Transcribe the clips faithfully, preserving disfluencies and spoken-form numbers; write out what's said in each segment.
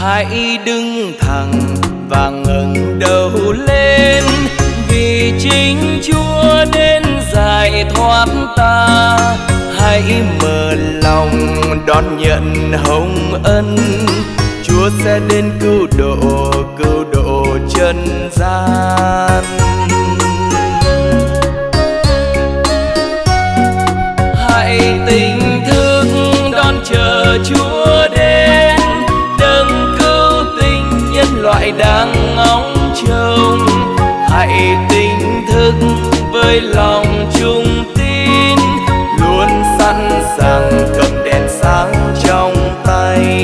Hãy đứng thẳng và ngẩng đầu lên, vì chính Chúa đến giải thoát ta. Hãy mở lòng đón nhận hồng ân, Chúa sẽ đến cứu độ, cứu độ chân gian. Hãy tỉnh thức đón chờ Chúa đến, đấng cứu tinh nhân loại đang ngóng trông. Hãy tỉnh thức với lòng trung tín, luôn sẵn sàng cầm đèn sáng trong tay.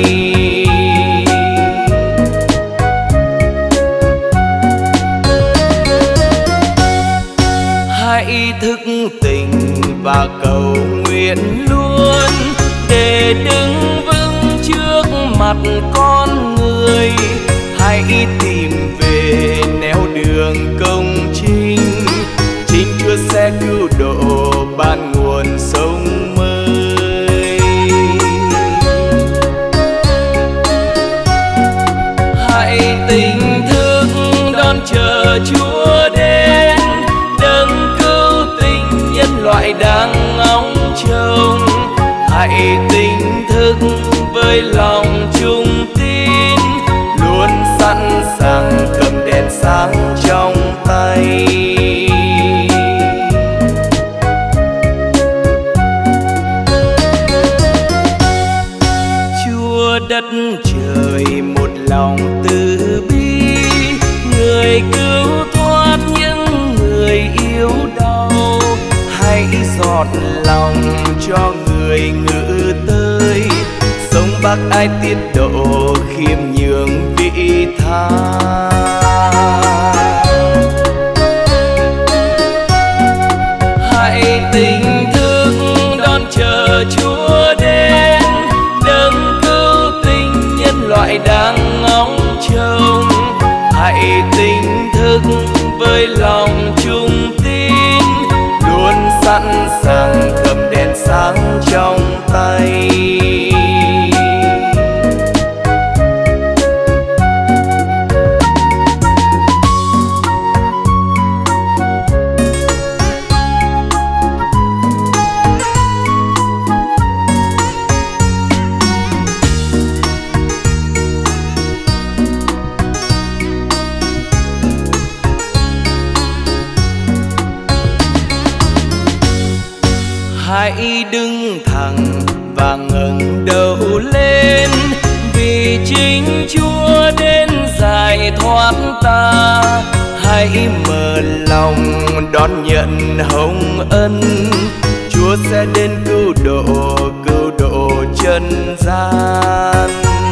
Hãy thức tỉnh và cầu nguyện luôn, để đứng vững trước mặt con người. Hãy tìm về nẻo đường công chính, chính Chúa sẽ cứu độ ban nguồn sống mới. Hãy tỉnh thức đón chờ Chúa đến, đấng cứu tinh nhân loại đang ngóng trông. Hãy tỉnh thức với lòng trung tín, luôn sẵn sàng cầm đèn sáng trong tay. Chúa đất trời một lòng từ bi, người cứu thoát những người yếu đau. Hãy dọn lòng cho người ngự tới, sống bác ái tiết độ khiêm nhường vị tha. Hãy tỉnh thức đón chờ Chúa đến, đấng cứu tinh nhân loại đang ngóng trông. Hãy tỉnh thức với lòng trung tín, luôn sẵn sàng cầm đèn sáng trong tay. Hãy đứng thẳng và ngẩng đầu lên, vì chính Chúa đến giải thoát ta. Hãy mở lòng đón nhận hồng ân, Chúa sẽ đến cứu độ, cứu độ chân gian.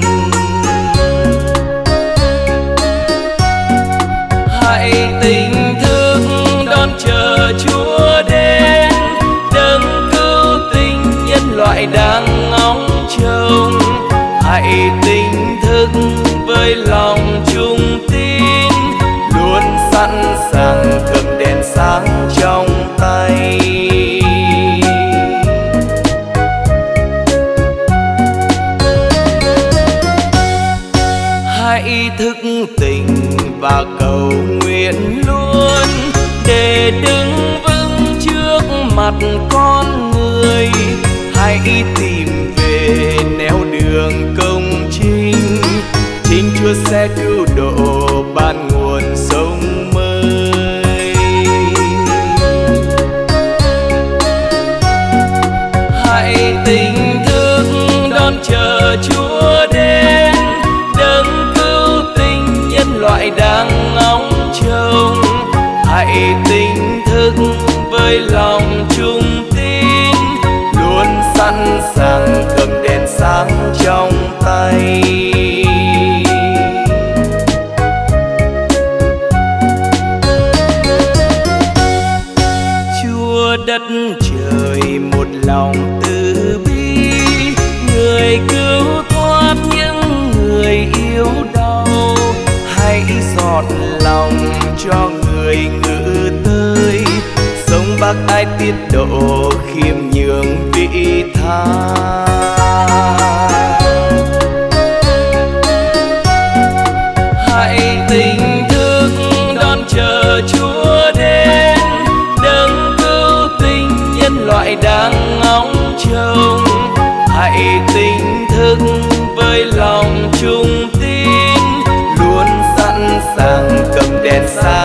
Hãy tỉnh thức đón chờ Chúa đến, đấng cứu tinh nhân loại đang ngóng trông. Hãy tỉnh thức với lòng trung tín, luôn sẵn sàng cầm đèn sáng trong tay. Hãy thức tỉnh và cầu nguyện luôn, để đứng vững trước mặt con người. Hãy tìm về nẻo đường công chính, chính Chúa sẽ cứu độ ban nguồn sống mới. Hãy tỉnh thức đón chờ Chúa đến, đấng cứu tinh nhân loại đang ngóng trông. Hãy tỉnh thức với lòng trung tín, luôn sẵn sàng cầm đèn sáng trong tay. Chúa đất trời một lòng từ bi, người cứu thoát những người yếu đau. Hãy dọn lòng cho người ngự tới, sống bác ái tiết độ khiêm nhường vị tha. đèn sáng